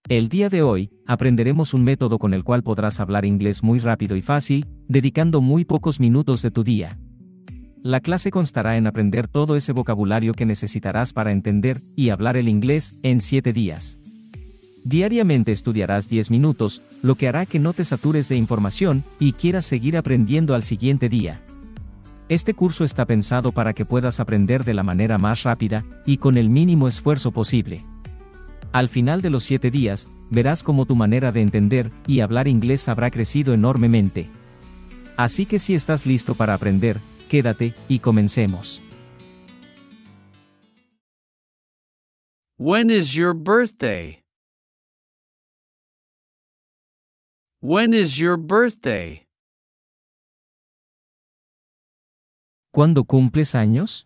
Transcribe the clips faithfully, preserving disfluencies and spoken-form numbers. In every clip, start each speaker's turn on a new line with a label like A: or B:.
A: El día de hoy, aprenderemos un método con el cual podrás hablar inglés muy rápido y fácil, dedicando muy pocos minutos de tu día. La clase constará en aprender todo ese vocabulario que necesitarás para entender y hablar el inglés en siete días. Diariamente estudiarás diez minutos, lo que hará que no te satures de información y quieras seguir aprendiendo al siguiente día. Este curso está pensado para que puedas aprender de la manera más rápida y con el mínimo esfuerzo posible. Al final de los siete días, verás cómo tu manera de entender y hablar inglés habrá crecido enormemente. Así que si estás listo para aprender, quédate y comencemos.
B: When is your birthday? When is your birthday?
A: ¿Cuándo cumples años?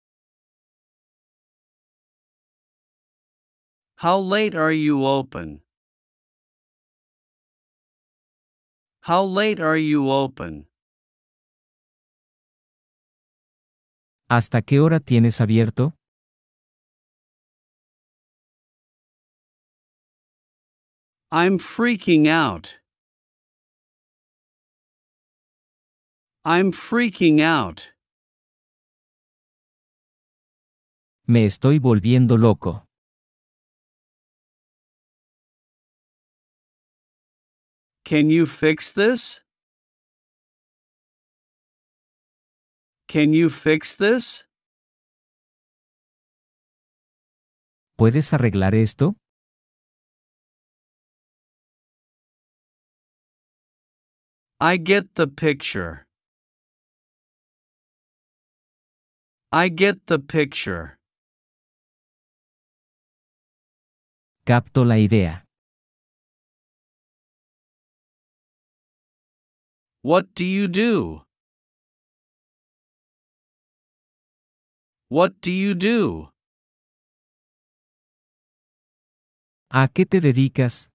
B: How late are you open? How late are you open?
A: ¿Hasta qué hora tienes abierto?
B: I'm freaking out. I'm freaking out.
A: Me estoy volviendo loco.
B: Can you fix this? Can you fix this?
A: ¿Puedes arreglar esto?
B: I get the picture. I get the picture.
A: Capto la idea.
B: What do you do? What do you do?
A: ¿A qué te dedicas?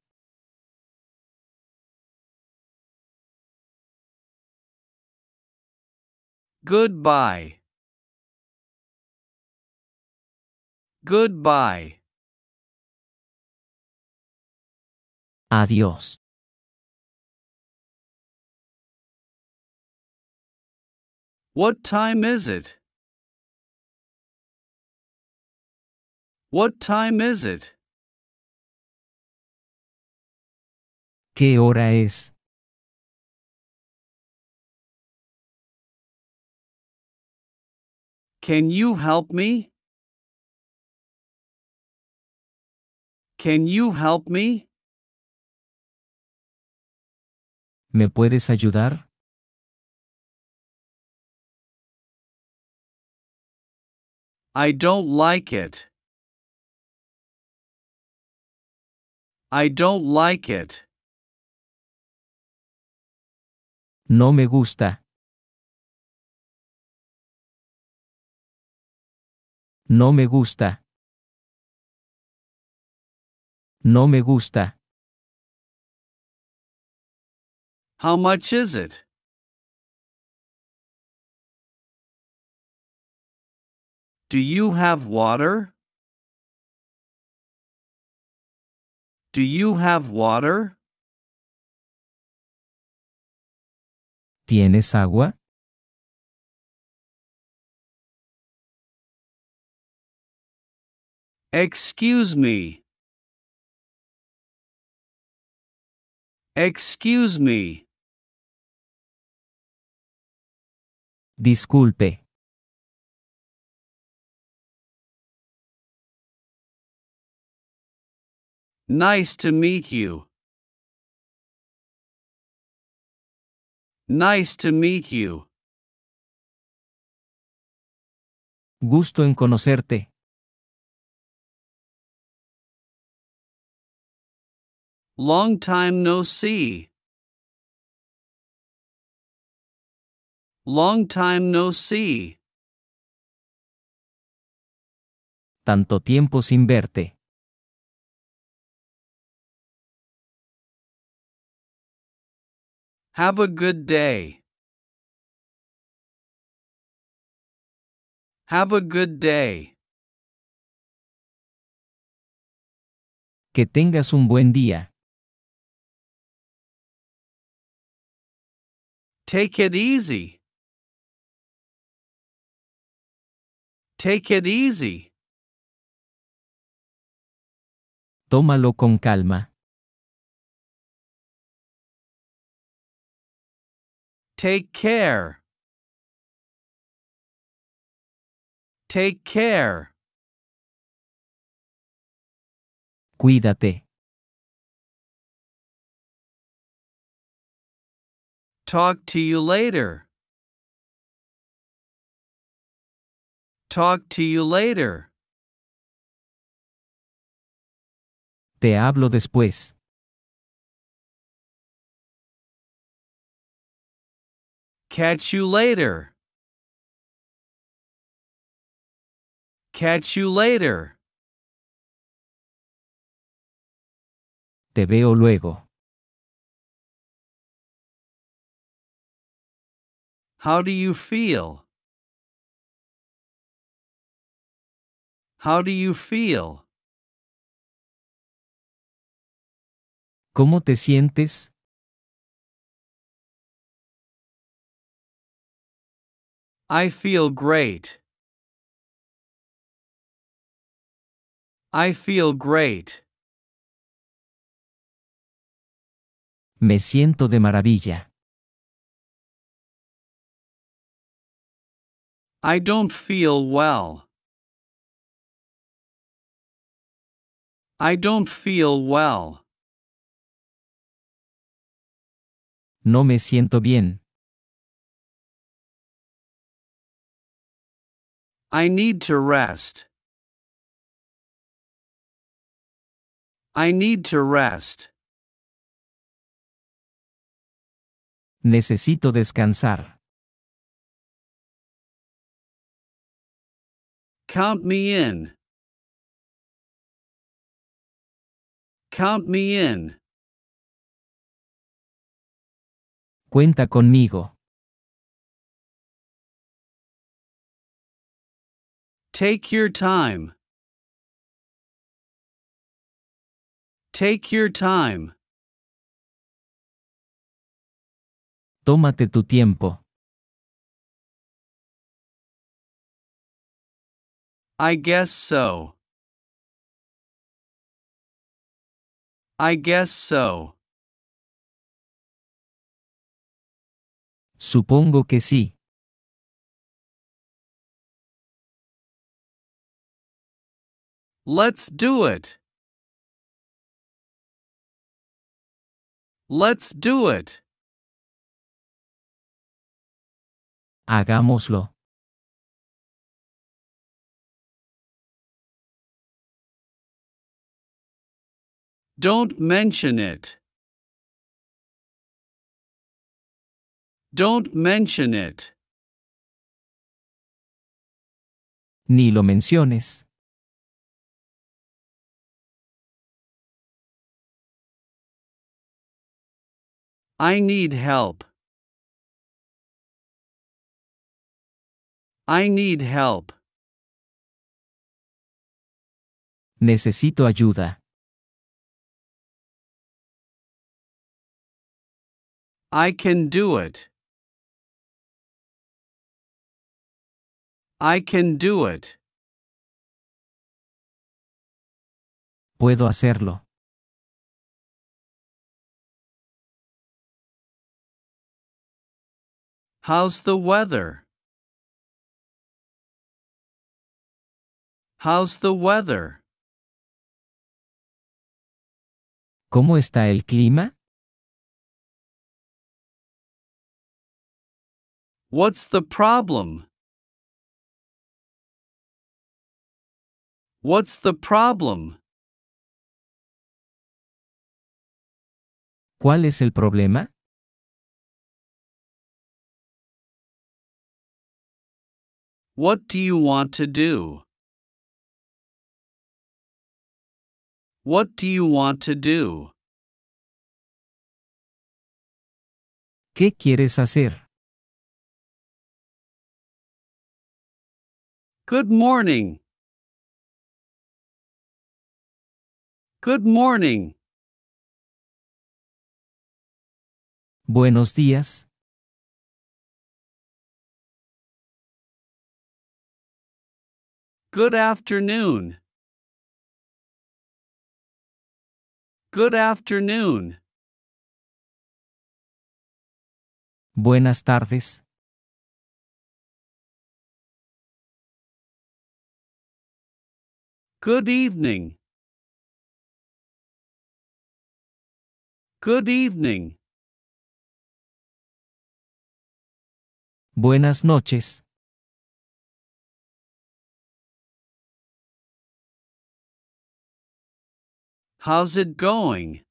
B: Goodbye. Goodbye.
A: Adiós.
B: What time is it? What time is it?
A: ¿Qué hora es?
B: Can you help me? Can you help me?
A: ¿Me puedes ayudar?
B: I don't like it. I don't like it.
A: No me gusta. No me gusta. No me gusta.
B: How much is it? Do you have water? Do you have water?
A: ¿Tienes agua?
B: Excuse me. Excuse me.
A: Disculpe.
B: Nice to meet you. Nice to meet you.
A: Gusto en conocerte.
B: Long time no see. Long time no see.
A: Tanto tiempo sin verte.
B: Have a good day. Have a good day.
A: Que tengas un buen día.
B: Take it easy. Take it easy.
A: Tómalo con calma.
B: Take care. Take care.
A: Cuídate.
B: Talk to you later. Talk to you later.
A: Te hablo después.
B: Catch you later. Catch you later.
A: Te veo luego.
B: How do you feel? How do you feel?
A: ¿Cómo te sientes?
B: I feel great. I feel great.
A: Me siento de maravilla.
B: I don't feel well. I don't feel well.
A: No me siento bien.
B: I need to rest. I need to rest.
A: Necesito descansar.
B: Count me in. Count me in.
A: Cuenta conmigo.
B: Take your time. Take your time.
A: Tómate tu tiempo.
B: I guess so. I guess so.
A: Supongo que sí.
B: Let's do it. Let's do it.
A: Hagámoslo.
B: Don't mention it. Don't mention it.
A: Ni lo menciones.
B: I need help. I need help.
A: Necesito ayuda.
B: I can do it. I can do it.
A: Puedo hacerlo.
B: How's the weather? How's the weather?
A: ¿Cómo está el clima?
B: What's the problem? What's the problem?
A: ¿Cuál es el problema?
B: What do you want to do? What do you want to do?
A: ¿Qué quieres hacer?
B: Good morning. Good morning.
A: Buenos días.
B: Good afternoon. Good afternoon.
A: Buenas tardes.
B: Good evening. Good evening.
A: Buenas noches.
B: How's it going?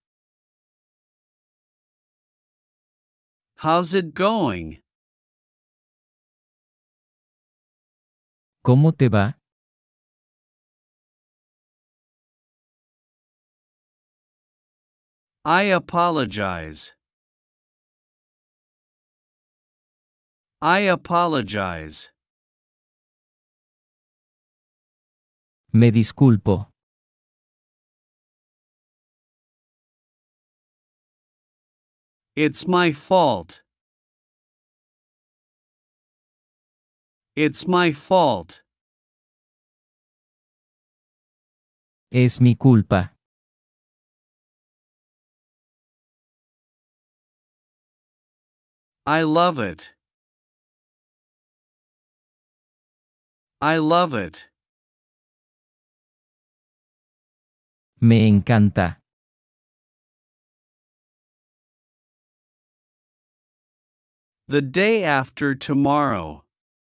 B: How's it going?
A: ¿Cómo te va?
B: I apologize. I apologize.
A: Me disculpo.
B: It's my fault. It's my fault.
A: Es mi culpa.
B: I love it. I love it.
A: Me encanta.
B: The day after tomorrow.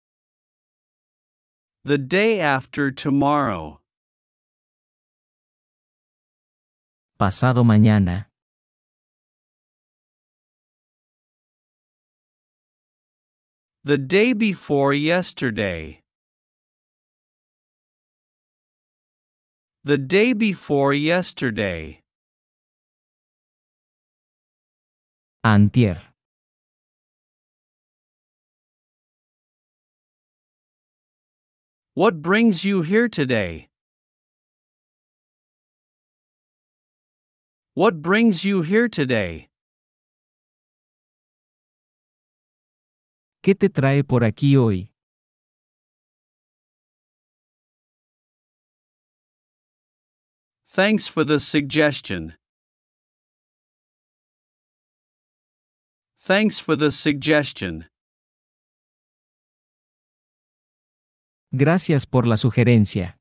B: The day after tomorrow.
A: Pasado mañana.
B: The day before yesterday. The day before yesterday.
A: Antier.
B: What brings you here today? What brings you here today?
A: ¿Qué te trae por aquí hoy?
B: Thanks for the suggestion. Thanks for the suggestion.
A: Gracias por la sugerencia.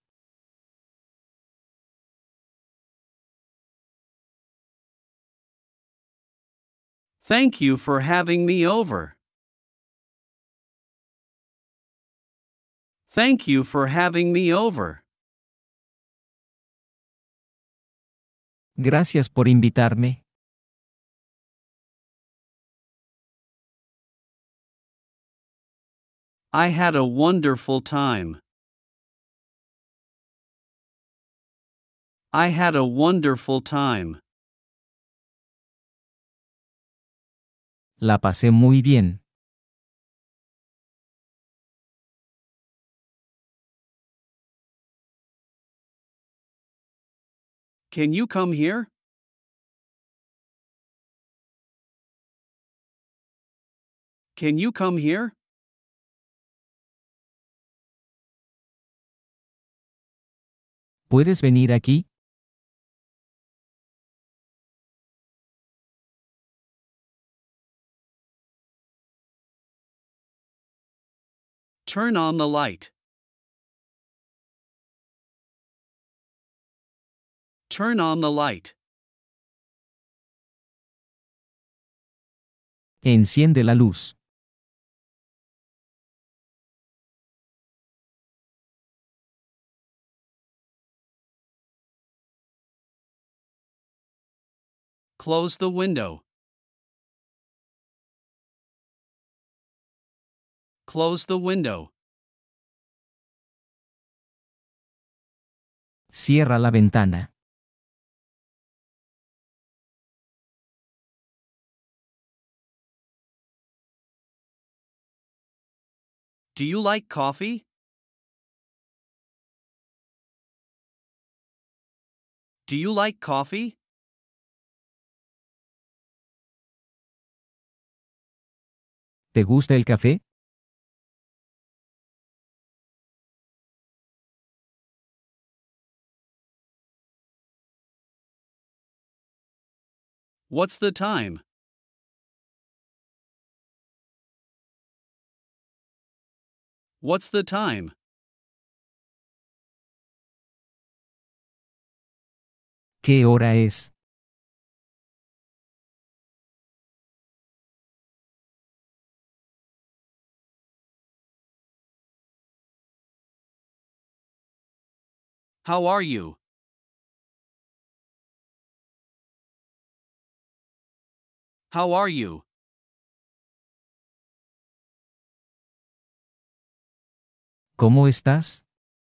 B: Thank you for having me over. Thank you for having me over.
A: Gracias por invitarme.
B: I had a wonderful time. I had a wonderful time.
A: La pasé muy bien.
B: Can you come here? Can you come here?
A: ¿Puedes venir aquí?
B: Turn on the light. Turn on the light.
A: Enciende la luz.
B: Close the window. Close the window.
A: Cierra la ventana.
B: Do you like coffee? Do you like coffee?
A: ¿Te gusta el café?
B: What's the time? What's the time?
A: ¿Qué hora es?
B: How are you? How are you?
A: ¿Cómo estás?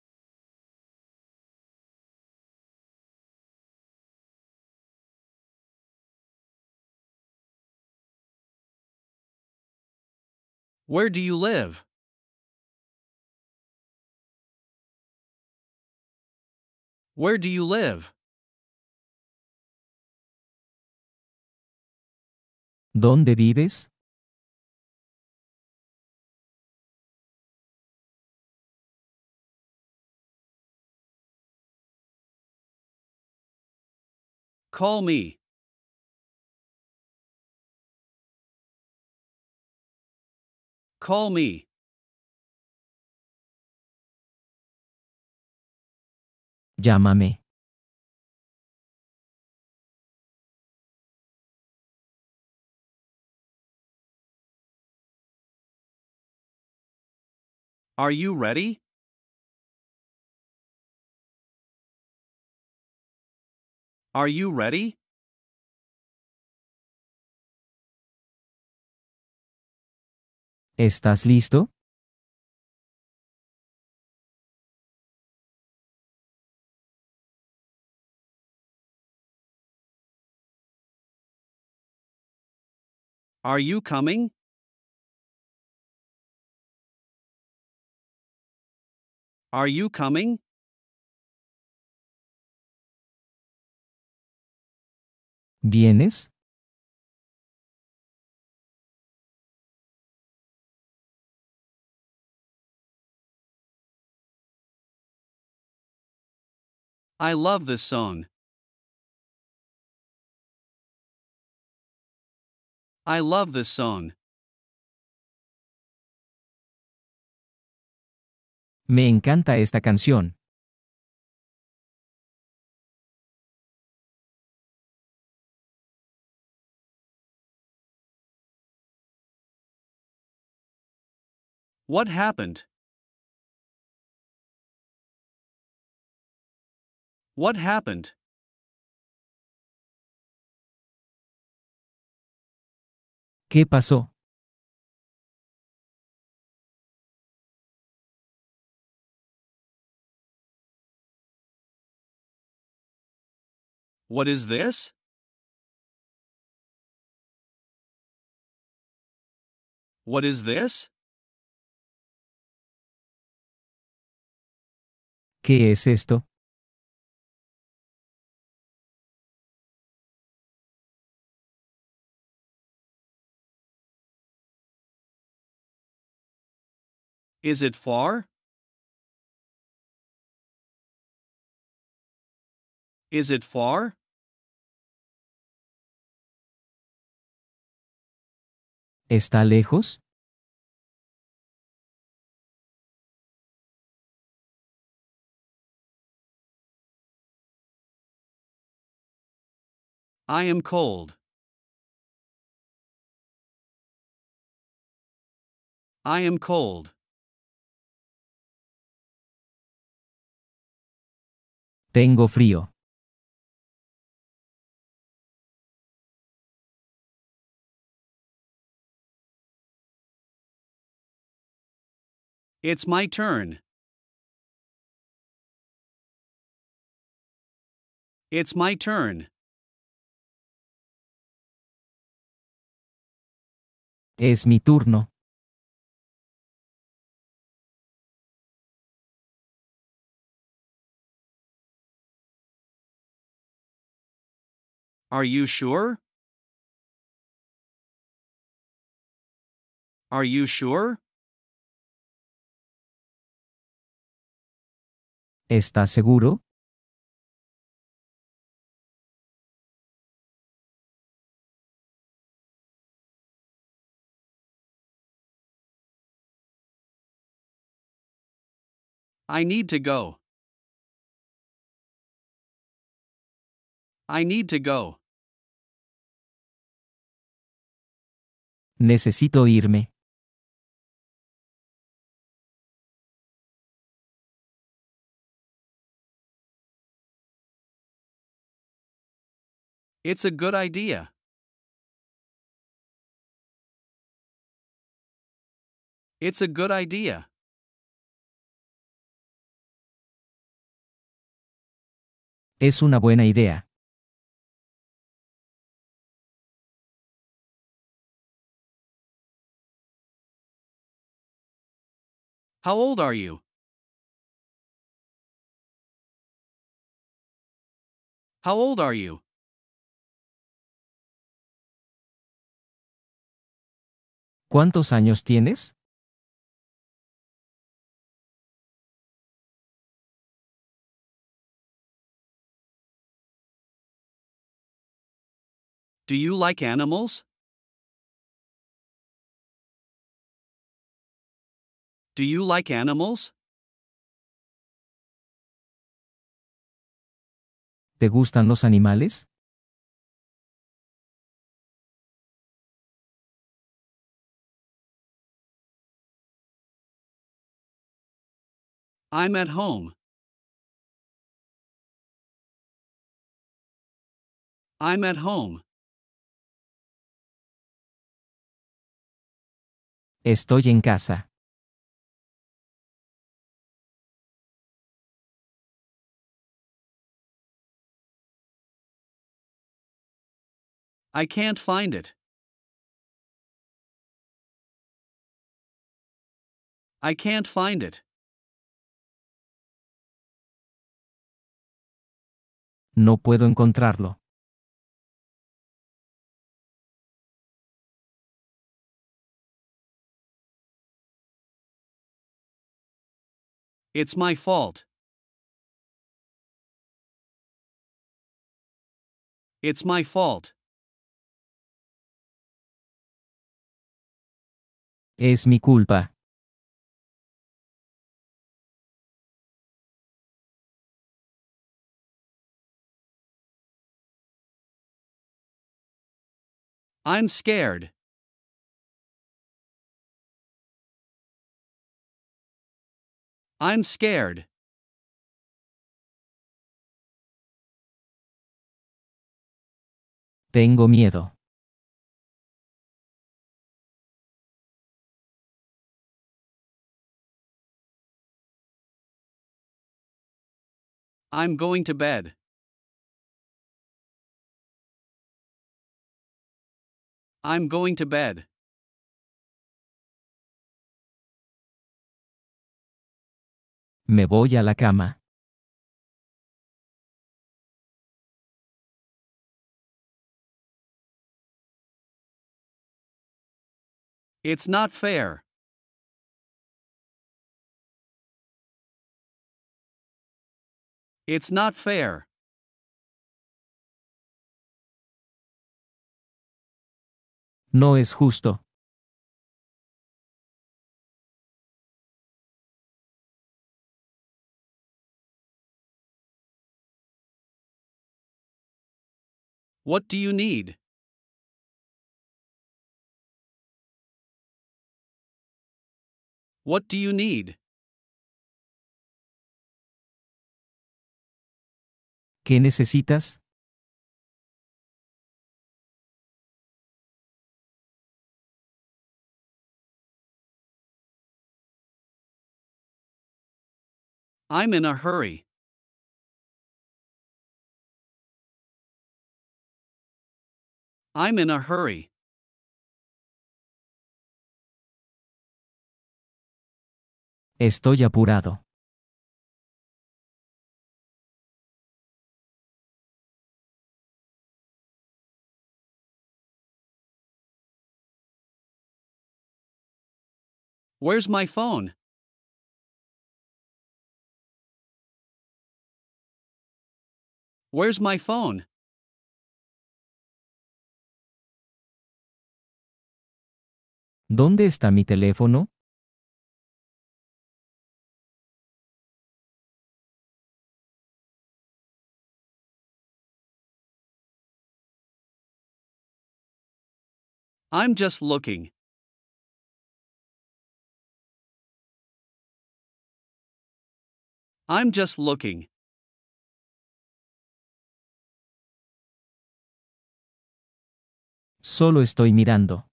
B: Where do you live? Where do you live?
A: ¿Dónde vives?
B: Call me. Call me.
A: Llámame.
B: Are you ready? Are you ready?
A: ¿Estás listo?
B: Are you coming? Are you coming?
A: ¿Vienes?
B: I love this song. I love this song.
A: Me encanta esta canción.
B: What happened? What happened?
A: ¿Qué pasó?
B: What is this? What is this?
A: ¿Qué es esto?
B: Is it far? Is it far?
A: ¿Está lejos?
B: I am cold. I am cold.
A: Tengo frío.
B: It's my turn. It's my turn.
A: Es mi turno.
B: Are you sure? Are you sure?
A: ¿Estás seguro?
B: I need to go. I need to go.
A: Necesito irme.
B: It's a good idea. It's a good idea.
A: Es una buena idea.
B: How old are you? How old are you?
A: ¿Cuántos años tienes?
B: Do you like animals? Do you like animals?
A: ¿Te gustan los animales?
B: I'm at home. I'm at home.
A: Estoy en casa.
B: I can't find it. I can't find it.
A: No puedo encontrarlo.
B: It's my fault. It's my fault.
A: Es mi culpa.
B: I'm scared. I'm scared.
A: Tengo miedo.
B: I'm going to bed. I'm going to bed.
A: Me voy a la cama.
B: It's not fair. It's not fair.
A: No es justo.
B: What do you need? What do you need?
A: ¿Qué necesitas?
B: I'm in a hurry. I'm in a hurry.
A: Estoy apurado.
B: Where's my phone? Where's my phone?
A: ¿Dónde está mi teléfono?
B: I'm just looking. I'm just looking.
A: Solo estoy mirando.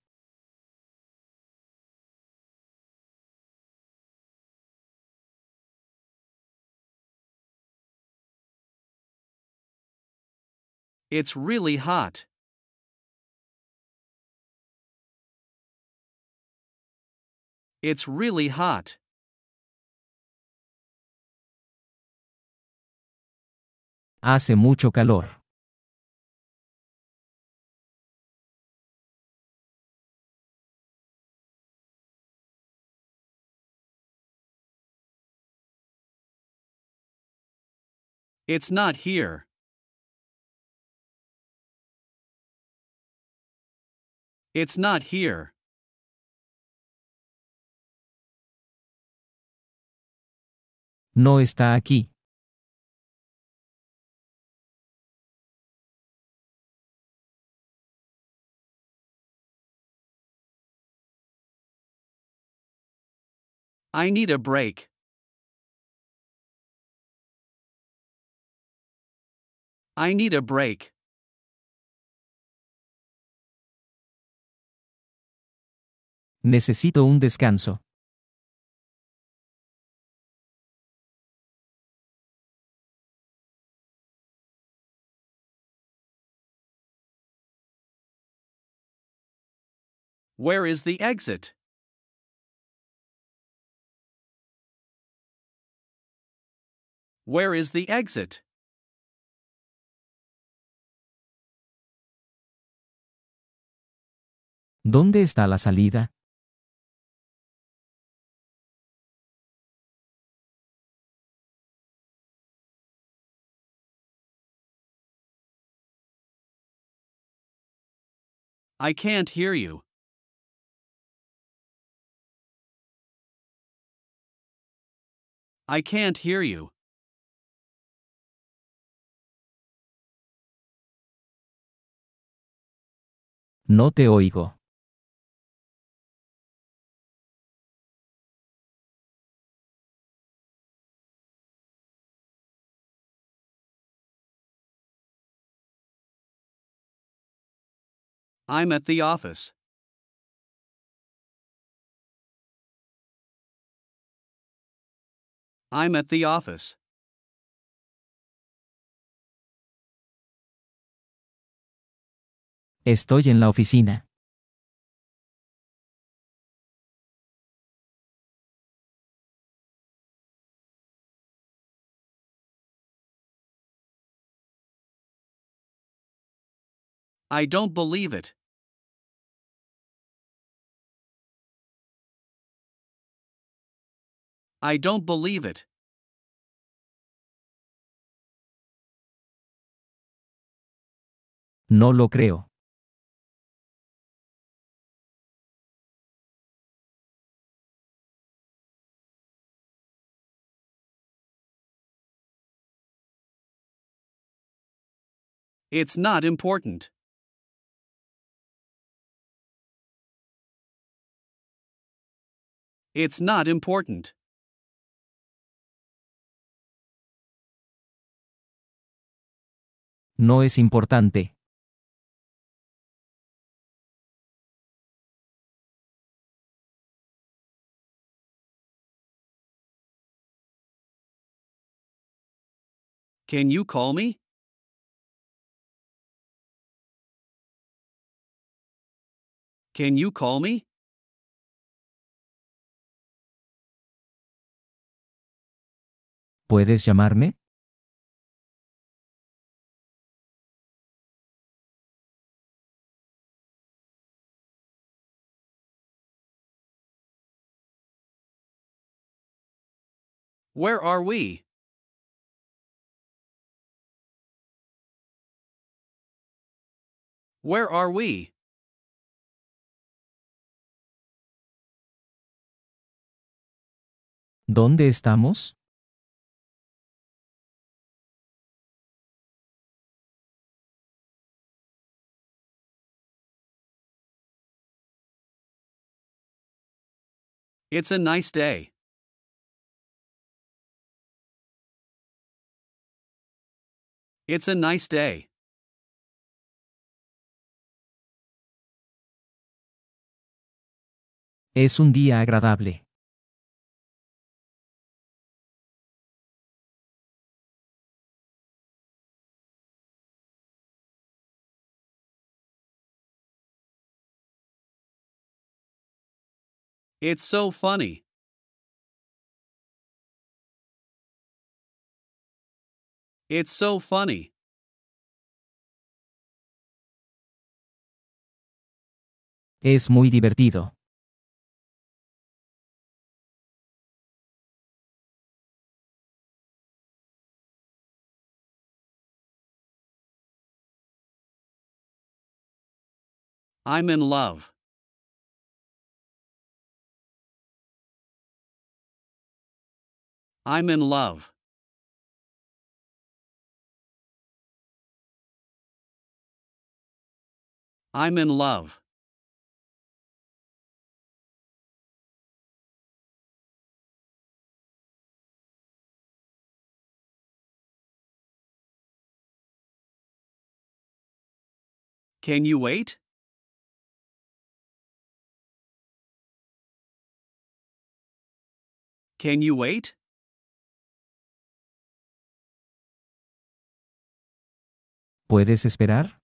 B: It's really hot. It's really hot.
A: Hace mucho calor.
B: It's not here. It's not here.
A: No está aquí.
B: I need a break. I need a break.
A: Necesito un descanso.
B: Where is the exit? Where is the exit?
A: ¿Dónde está la salida?
B: I can't hear you. I can't hear you.
A: No te oigo.
B: I'm at the office. I'm at the office.
A: Estoy en la oficina.
B: I don't believe it. I don't believe it.
A: No lo creo.
B: It's not important. It's not important.
A: No es importante.
B: Can you call me? Can you call me?
A: ¿Puedes llamarme?
B: Where are we? Where are we?
A: ¿Dónde estamos?
B: It's a nice day. It's a nice day.
A: Es un día agradable.
B: It's so funny. It's so funny.
A: Es muy divertido.
B: I'm in love. I'm in love. I'm in love. Can you wait? Can you wait?
A: ¿Puedes esperar?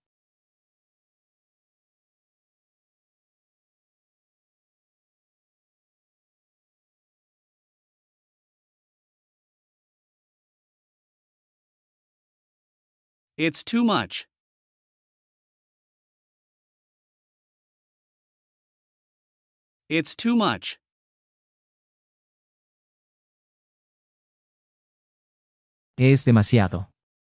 B: It's too much. It's too much.
A: Es demasiado.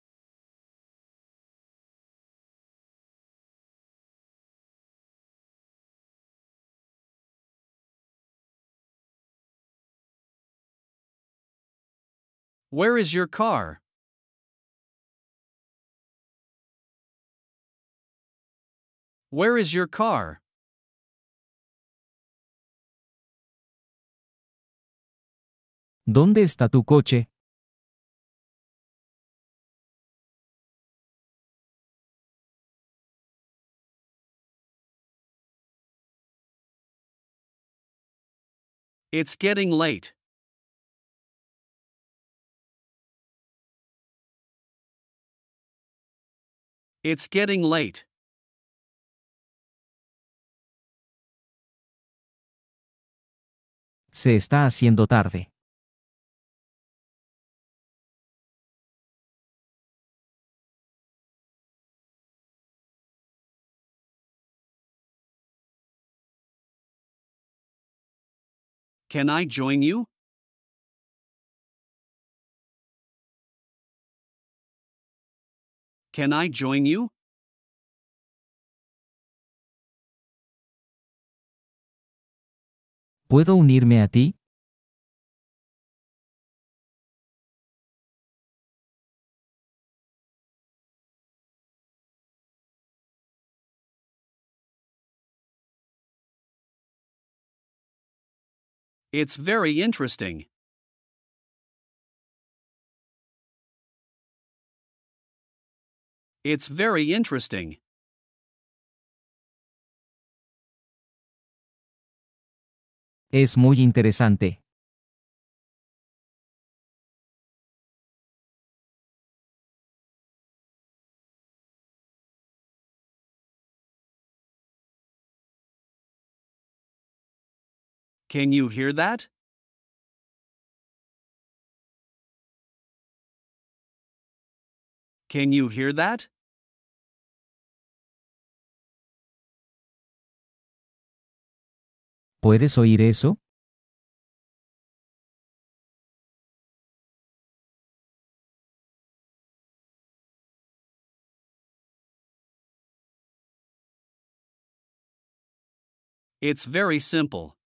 B: Where is your car? Where is your car?
A: ¿Dónde está tu coche?
B: It's getting late. It's getting late.
A: Se está haciendo tarde.
B: Can I join you? Can I join you?
A: ¿Puedo unirme a ti?
B: It's very interesting. It's very interesting.
A: Es muy interesante.
B: Can you hear that? Can you hear that?
A: ¿Puedes oír eso?
B: It's very simple.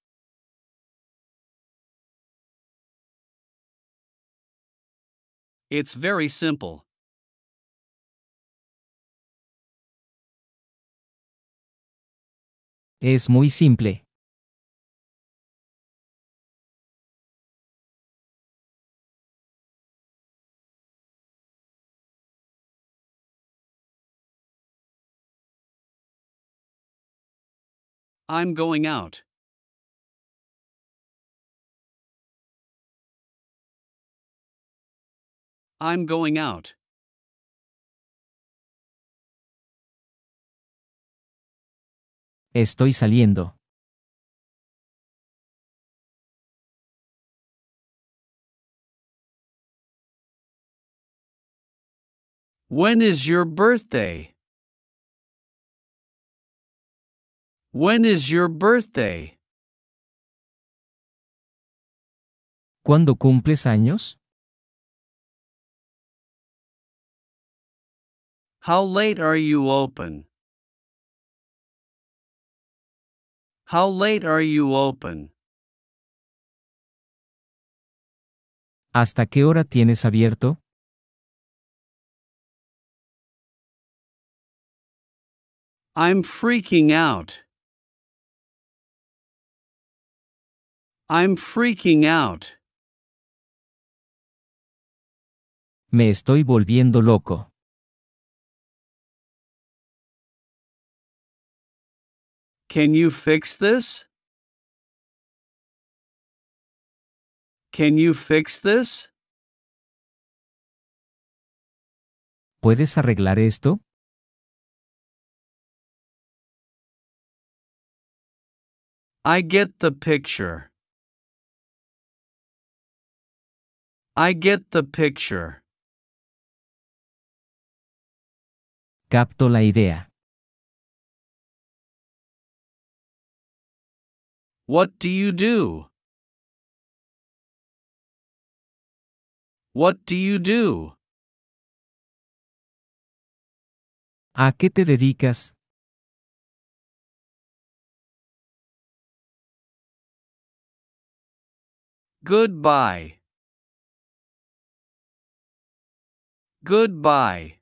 B: It's very simple.
A: Es muy simple.
B: I'm going out. I'm going out.
A: Estoy saliendo.
B: When is your birthday? When is your birthday?
A: ¿Cuándo cumples años?
B: How late are you open? How late are you open?
A: ¿Hasta qué hora tienes abierto?
B: I'm freaking out. I'm freaking out.
A: Me estoy volviendo loco.
B: Can you fix this? Can you fix this?
A: ¿Puedes arreglar esto?
B: I get the picture. I get the picture.
A: Capto la idea.
B: What do you do? What do you do?
A: ¿A qué te dedicas?
B: Goodbye. Goodbye.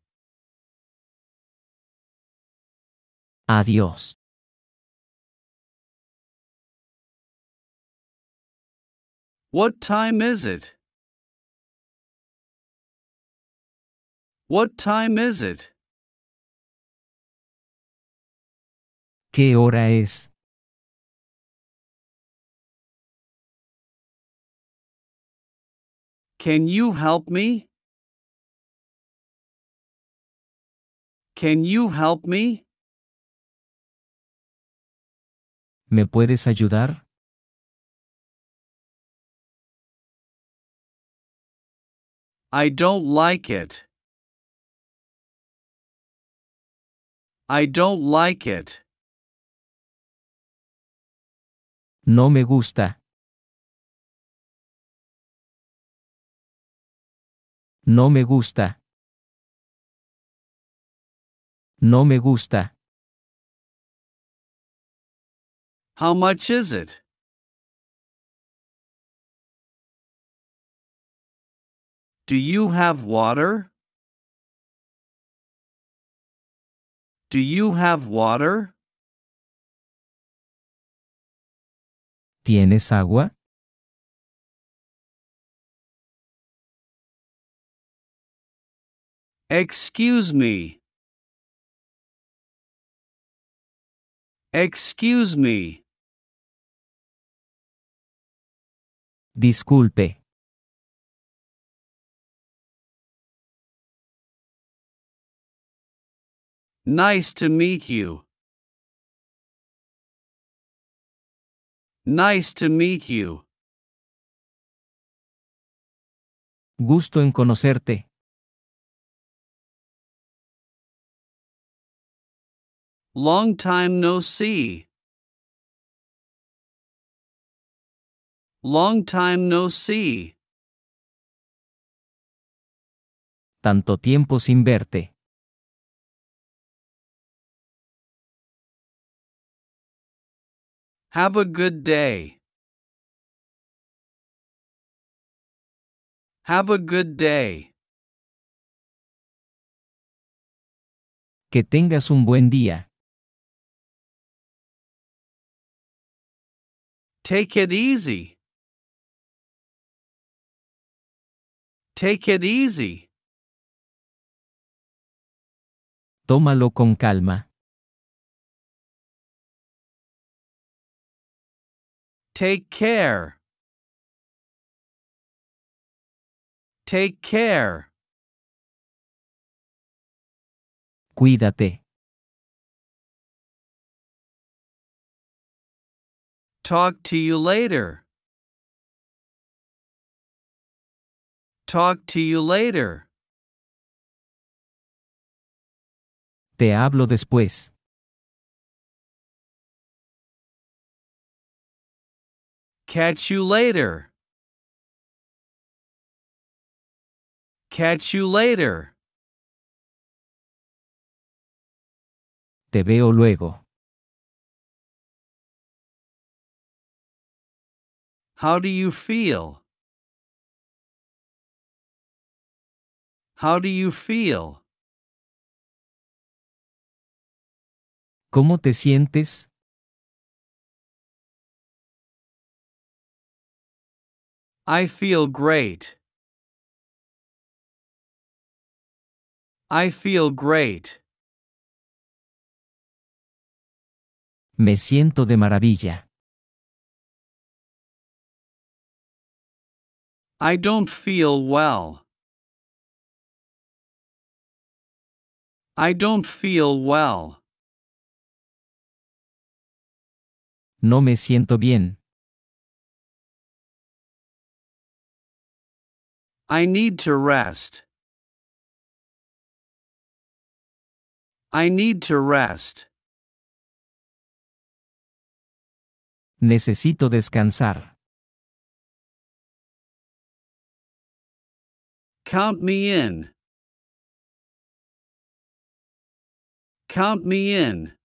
A: Adiós.
B: What time is it? What time is it?
A: ¿Qué hora es?
B: Can you help me? Can you help me?
A: ¿Me puedes ayudar?
B: I don't like it. I don't like it.
A: No me gusta. No me gusta. No me gusta.
B: How much is it? Do you have water? Do you have water?
A: ¿Tienes agua?
B: Excuse me. Excuse me.
A: Disculpe.
B: Nice to meet you. Nice to meet you.
A: Gusto en conocerte.
B: Long time no see. Long time no see.
A: Tanto tiempo sin verte.
B: Have a good day. Have a good day.
A: Que tengas un buen día.
B: Take it easy. Take it easy.
A: Tómalo con calma.
B: Take care. Take care.
A: Cuídate.
B: Talk to you later. Talk to you later.
A: Te hablo después.
B: Catch you later. Catch you later.
A: Te veo luego.
B: How do you feel? How do you feel?
A: ¿Cómo te sientes?
B: I feel great. I feel great.
A: Me siento de maravilla.
B: I don't feel well. I don't feel well.
A: No me siento bien.
B: I need to rest. I need to rest.
A: Necesito descansar.
B: Count me in. Count me in.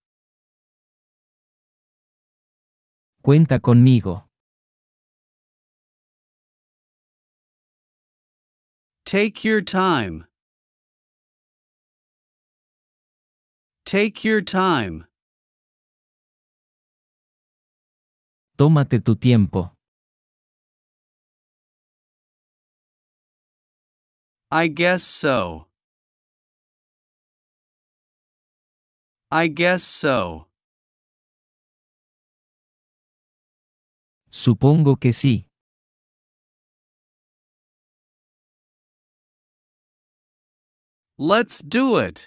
A: Cuenta conmigo.
B: Take your time. Take your time.
A: Tómate tu tiempo.
B: I guess so. I guess so.
A: Supongo que sí.
B: Let's do it.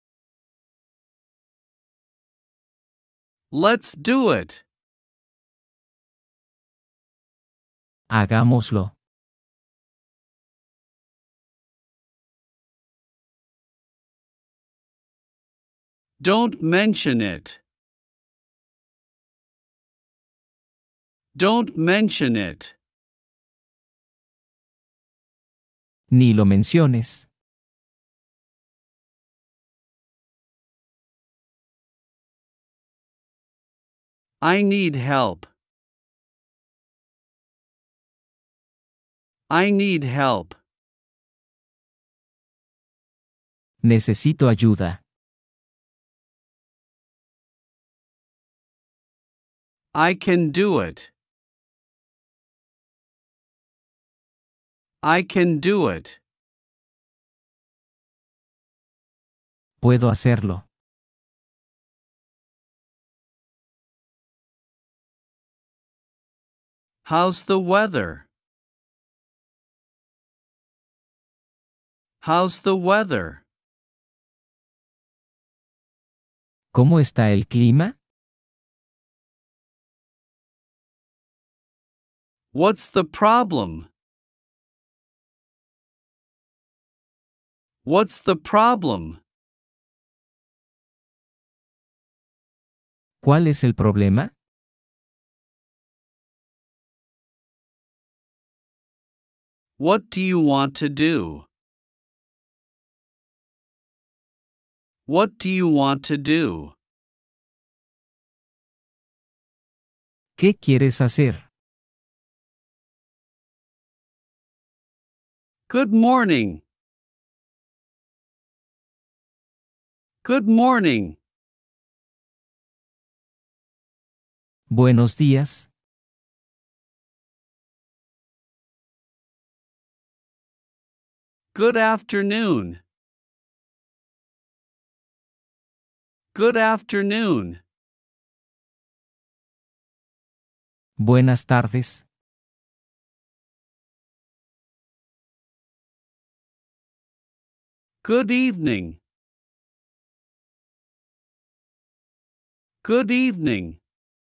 B: Let's do it.
A: Hagámoslo.
B: Don't mention it. Don't mention it.
A: Ni lo menciones.
B: I need help. I need help.
A: Necesito ayuda.
B: I can do it. I can do it.
A: Puedo hacerlo.
B: How's the weather? How's the weather?
A: ¿Cómo está el clima?
B: What's the problem? What's the problem?
A: ¿Cuál es el problema?
B: What do you want to do? What do you want to do?
A: ¿Qué quieres hacer?
B: Good morning. Good morning.
A: Buenos días.
B: Good afternoon. Good afternoon.
A: Buenas tardes.
B: Good evening. Good evening.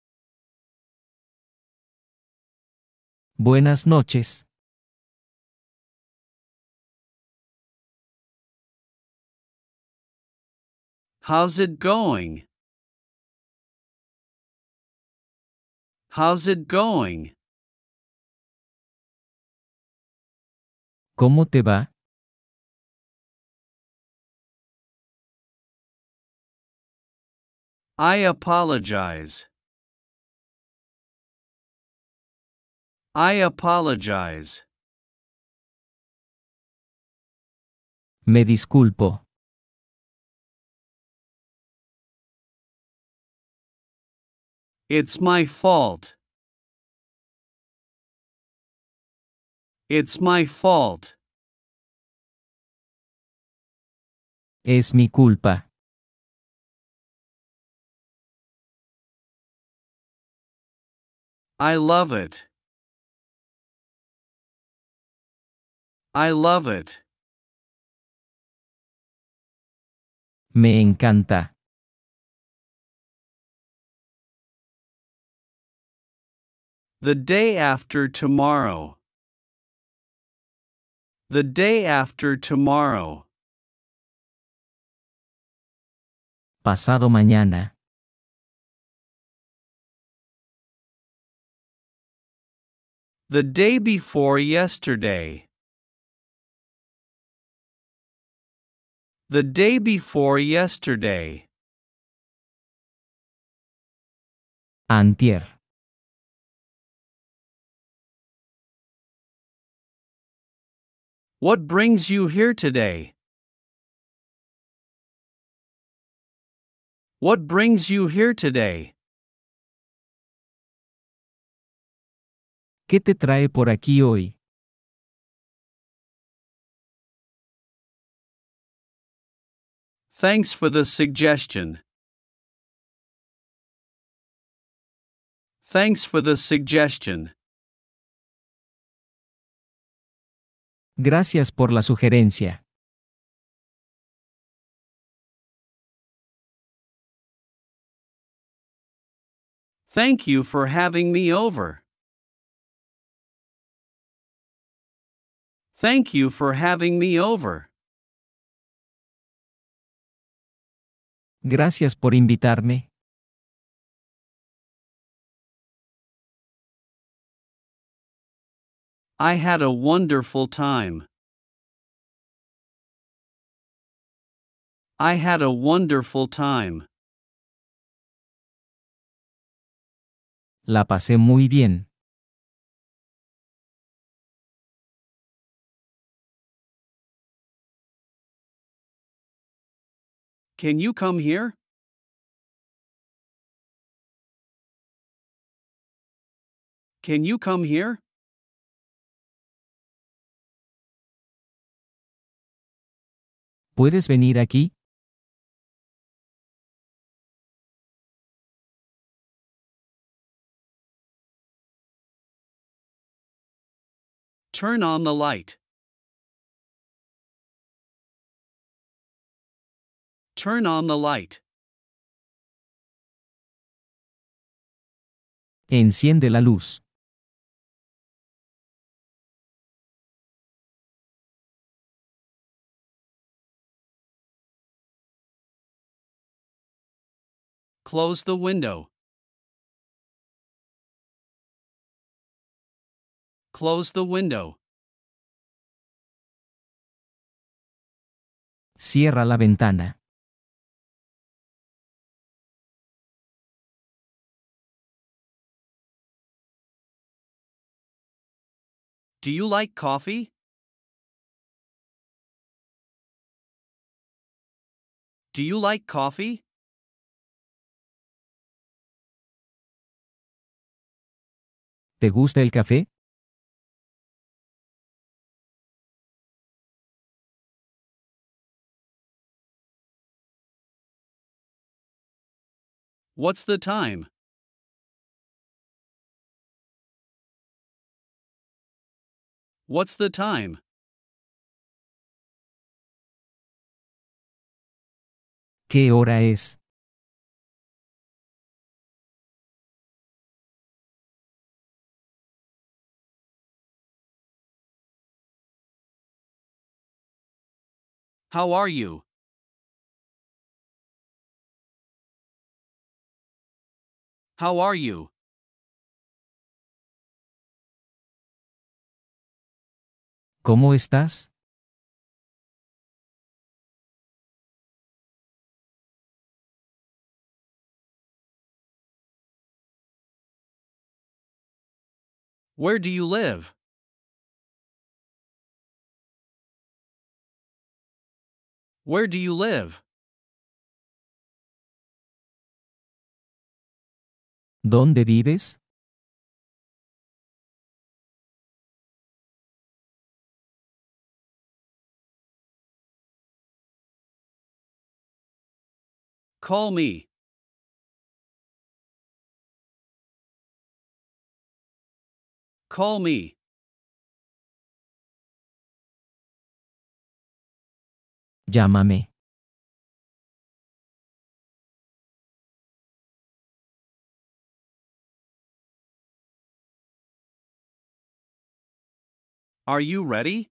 A: Buenas noches.
B: How's it going? How's it going?
A: ¿Cómo te va?
B: I apologize. I apologize.
A: Me disculpo.
B: It's my fault. It's my fault.
A: Es mi culpa.
B: I love it. I love it.
A: Me encanta.
B: The day after tomorrow. The day after tomorrow.
A: Pasado mañana.
B: The day before yesterday. The day before yesterday.
A: Antier.
B: What brings you here today? What brings you here today?
A: ¿Qué te trae por aquí hoy?
B: Thanks for the suggestion. Thanks for the suggestion.
A: Gracias por la sugerencia.
B: Thank you for having me over. Thank you for having me over.
A: Gracias por invitarme.
B: I had a wonderful time. I had a wonderful time.
A: La pasé muy bien.
B: Can you come here? Can you come here?
A: ¿Puedes venir aquí?
B: Turn on the light. Turn on the light.
A: Enciende la luz.
B: Close the window. Close the window.
A: Cierra la ventana.
B: Do you like coffee? Do you like coffee?
A: ¿Te gusta el café?
B: What's the time? What's the time?
A: ¿Qué hora es?
B: How are you? How are you?
A: ¿Cómo estás?
B: Where do you live? Where do you live?
A: ¿Dónde vives?
B: Call me. Call me.
A: Llámame.
B: Are you ready?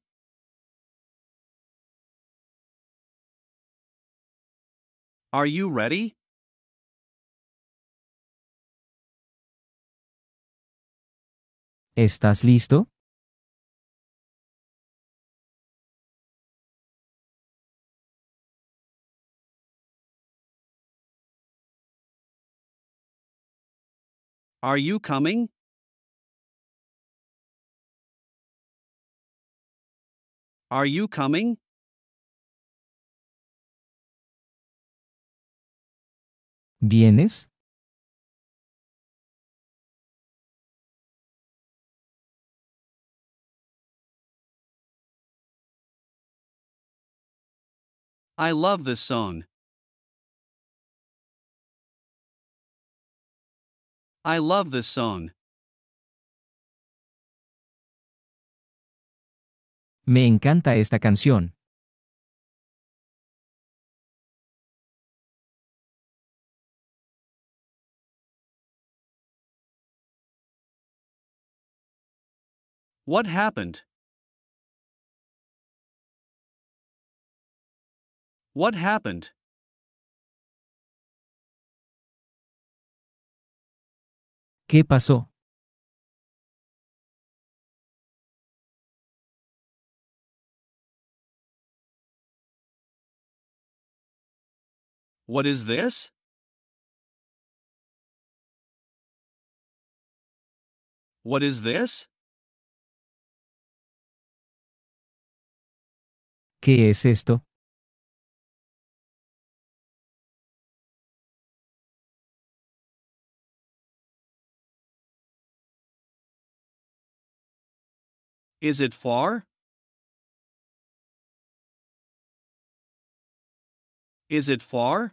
B: Are you ready?
A: ¿Estás listo?
B: Are you coming? Are you coming?
A: ¿Vienes?
B: I love this song. I love this song.
A: Me encanta esta canción.
B: What happened? What happened?
A: ¿Qué pasó?
B: What is this? What is this?
A: ¿Qué es esto?
B: Is it far? Is it far?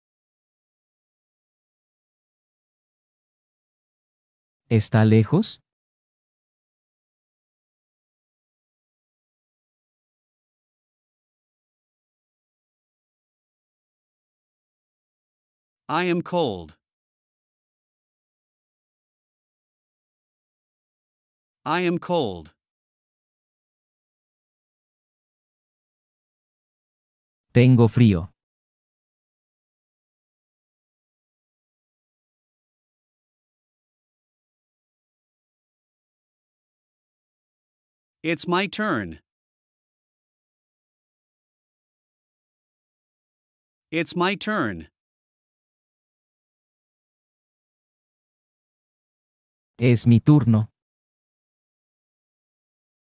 A: ¿Está lejos?
B: I am cold. I am cold.
A: Tengo frío.
B: It's my turn. It's my turn.
A: Es mi turno.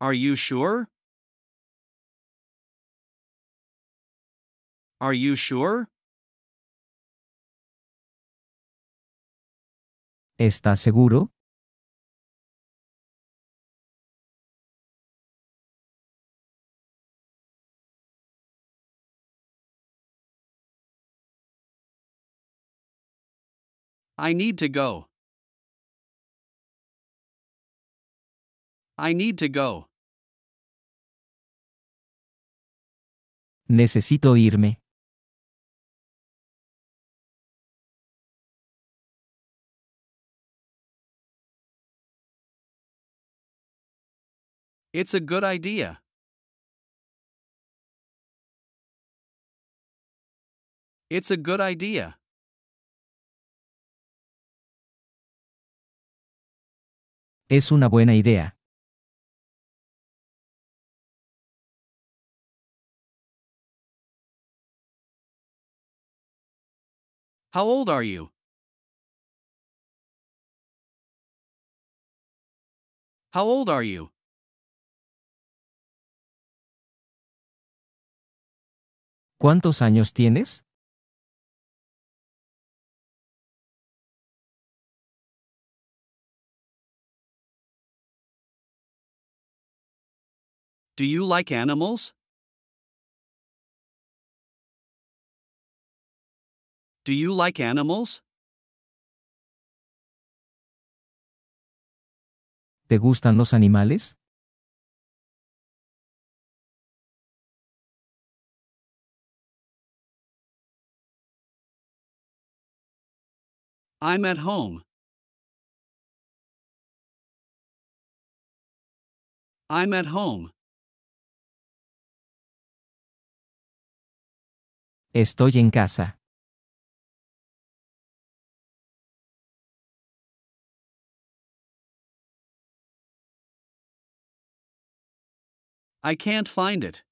B: Are you sure? Are you sure?
A: ¿Estás seguro?
B: I need to go. I need to go.
A: Necesito irme.
B: It's a good idea. It's a good idea.
A: Es una buena idea.
B: How old are you? How old are you?
A: ¿Cuántos años tienes?
B: Do you like animals? Do you like animals?
A: ¿Te gustan los animales?
B: I'm at home. I'm at home.
A: Estoy en casa.
B: I can't find it.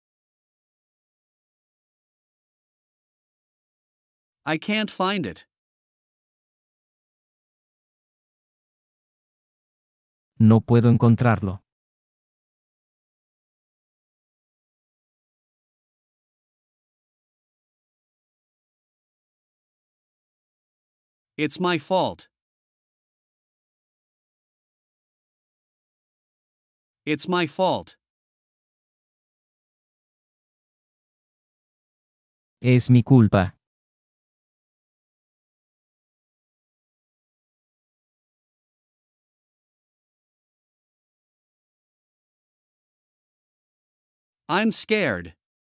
B: I can't find it.
A: No puedo encontrarlo.
B: It's my fault. It's my fault.
A: Es mi culpa.
B: I'm scared.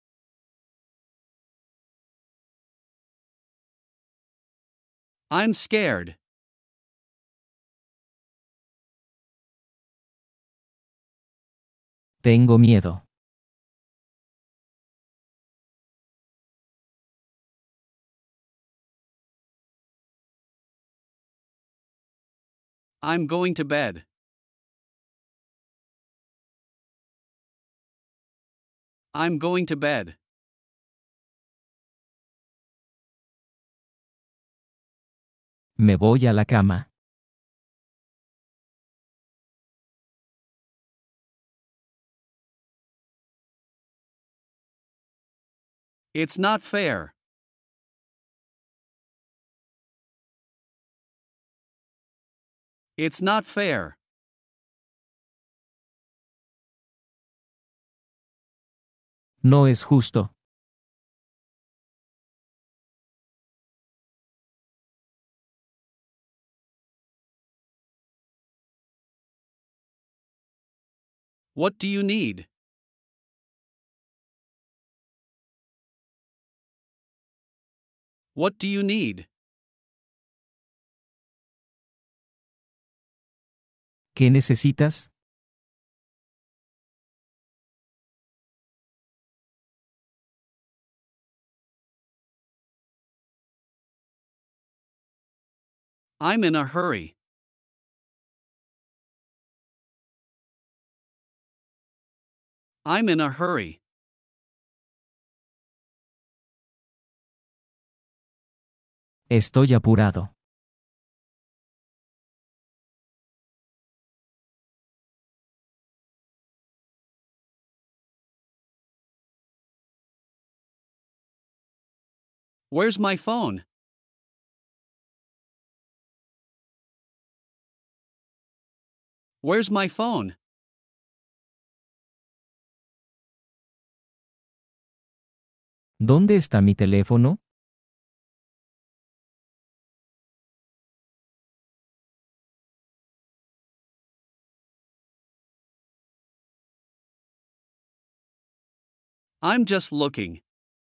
B: I'm scared.
A: Tengo miedo.
B: I'm going to bed. I'm going to bed.
A: Me voy a la cama.
B: It's not fair. It's not fair.
A: No es justo.
B: What do you need? What do you need?
A: ¿Qué necesitas?
B: I'm in a hurry. I'm in a hurry.
A: Estoy apurado.
B: Where's my phone? Where's my phone?
A: ¿Dónde está mi teléfono?
B: I'm just looking.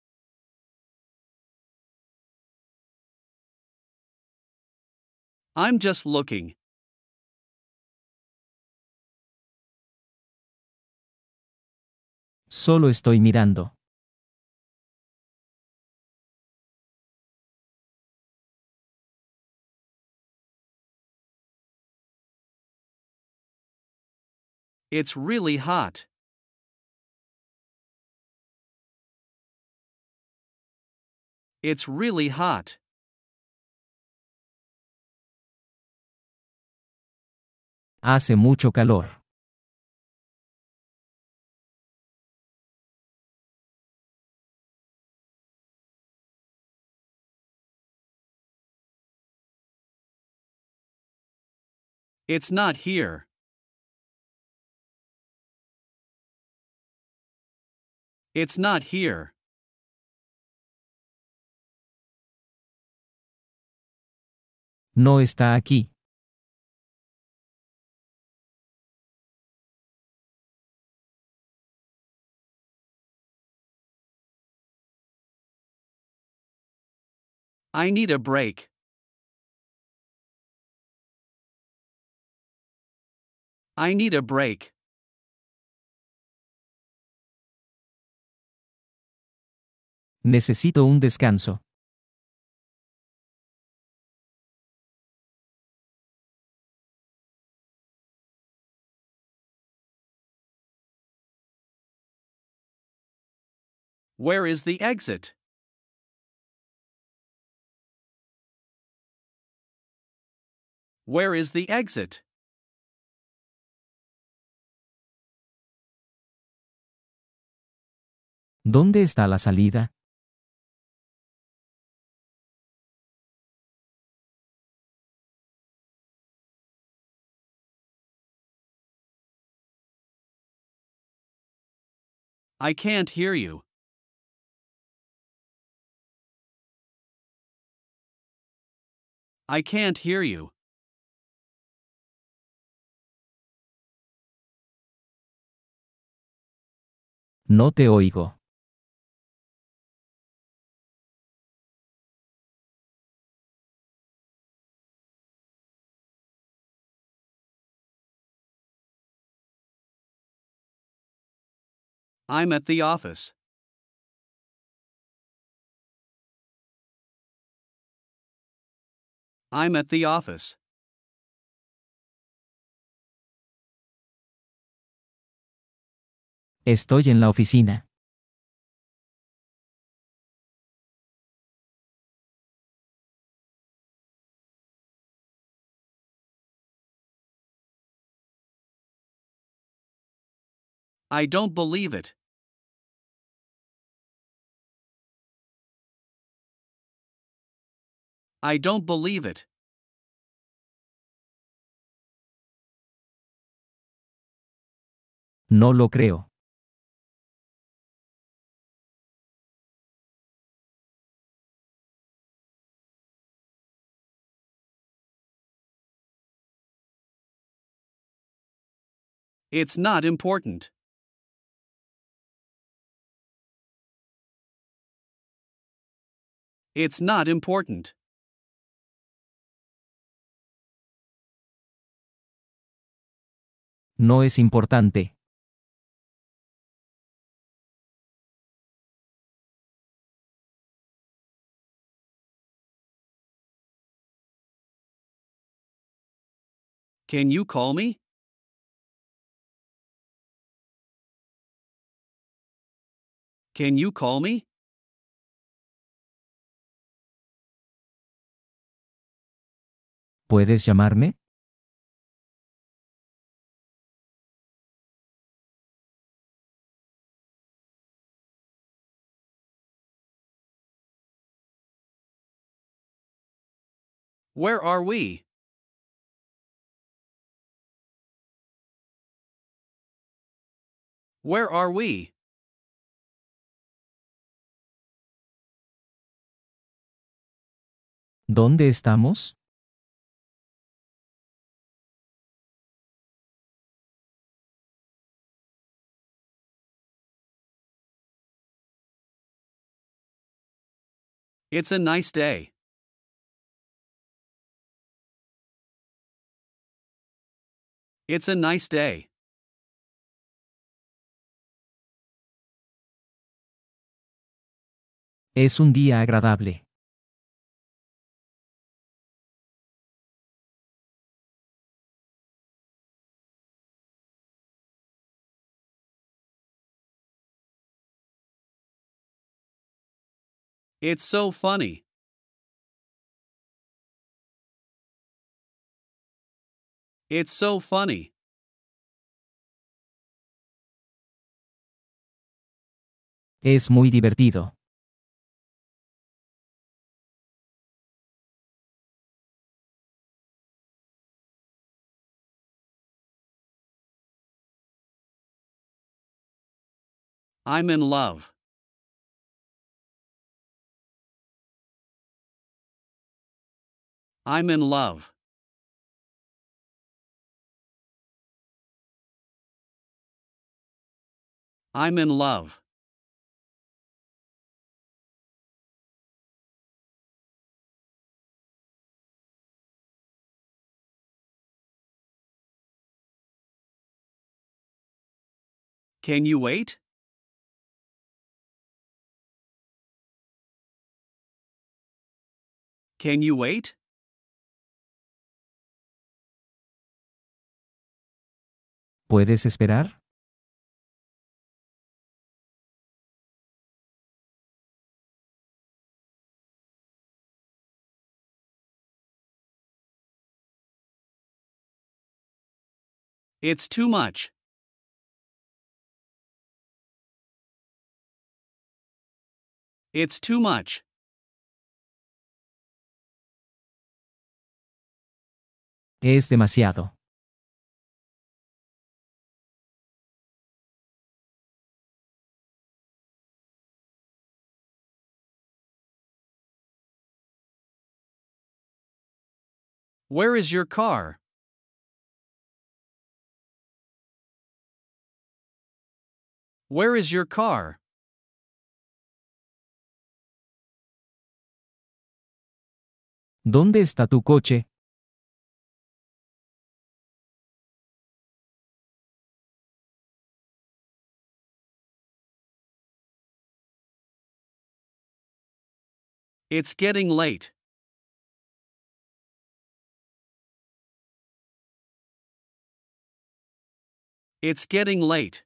B: I'm just looking.
A: Solo estoy mirando.
B: It's really hot. It's really hot.
A: Hace mucho calor.
B: It's not here. It's not here.
A: No está aquí.
B: I need a break. I need a break.
A: Necesito un descanso.
B: Where is the exit? Where is the exit?
A: ¿Dónde está la salida?
B: I can't hear you. I can't hear you.
A: No te oigo.
B: I'm at the office. I'm at the office.
A: Estoy en la oficina.
B: I don't believe it. I don't believe it.
A: No lo creo.
B: It's not important. It's not important.
A: No es importante.
B: Can you call me? Can you call me?
A: ¿Puedes llamarme?
B: Where are we? Where are we?
A: ¿Dónde estamos?
B: It's a nice day. It's a nice day.
A: Es un día agradable.
B: It's so funny. It's so funny.
A: Es muy divertido.
B: I'm in love. I'm in love. I'm in love. Can you wait? Can you wait?
A: ¿Puedes esperar?
B: It's too much. It's too much.
A: Es demasiado.
B: Where is your car? Where is your car?
A: ¿Dónde está tu coche?
B: It's getting late. It's getting late.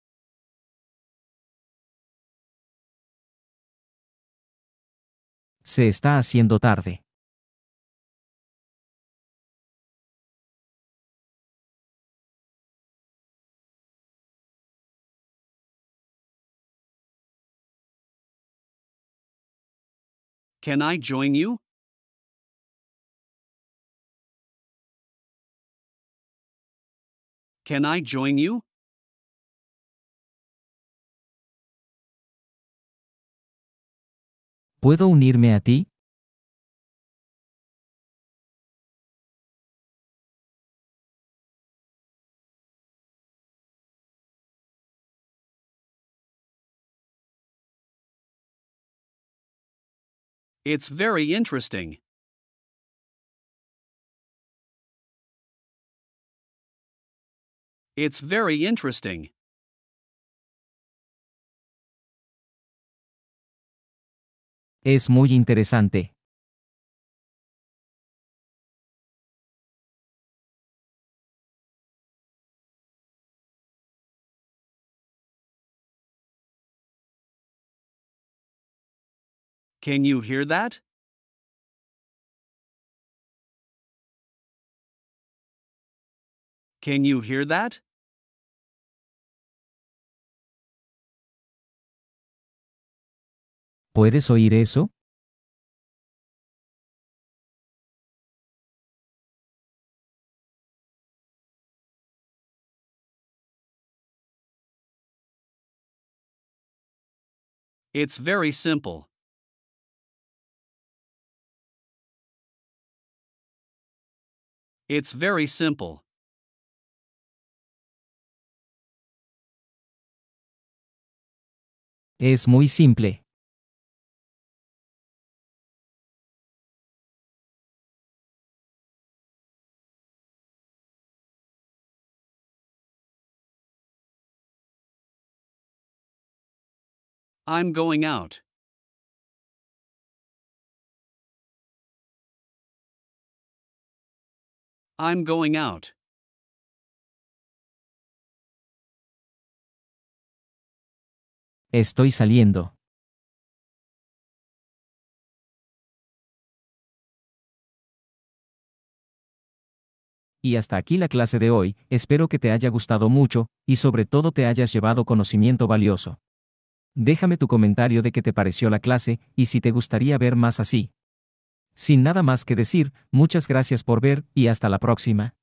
A: Se está haciendo tarde.
B: Can I join you? Can I join you?
A: ¿Puedo unirme a ti?
B: It's very interesting. It's very interesting.
A: Es muy interesante.
B: Can you hear that? Can you hear that?
A: ¿Puedes oír eso?
B: It's very simple. It's very simple.
A: Es muy simple.
B: I'm going out. I'm going out.
A: Estoy saliendo. Y hasta aquí la clase de hoy, espero que te haya gustado mucho, y sobre todo te hayas llevado conocimiento valioso. Déjame tu comentario de qué te pareció la clase, y si te gustaría ver más así. Sin nada más que decir, muchas gracias por ver, y hasta la próxima.